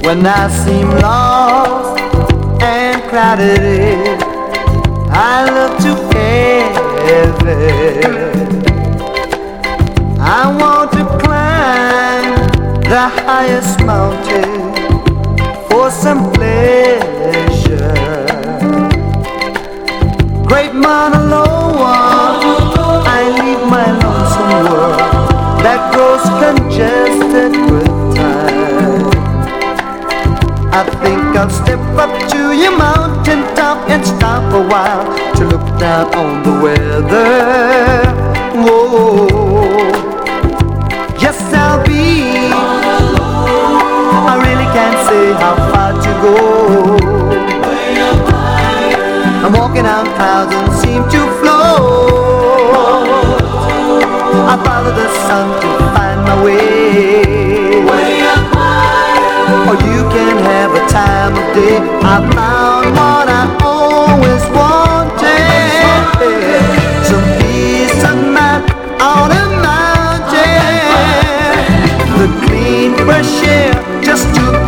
When I seem lost and crowded in, I look to heaven. I want to climb the highest mountain for some pleasure. Great Mauna Loa, I leave my lonesome world that grows congested with time. I think I'll step up to your mountain top and stop a while to look down on the weather. Whoa, yes I'll be. I really can't say how far to go. I'm walking on clouds and seem to float. I follow the sun to find my way. Or you can have a time of day. I found what I always wanted, some peace of mind on a mountain. The clean fresh air just to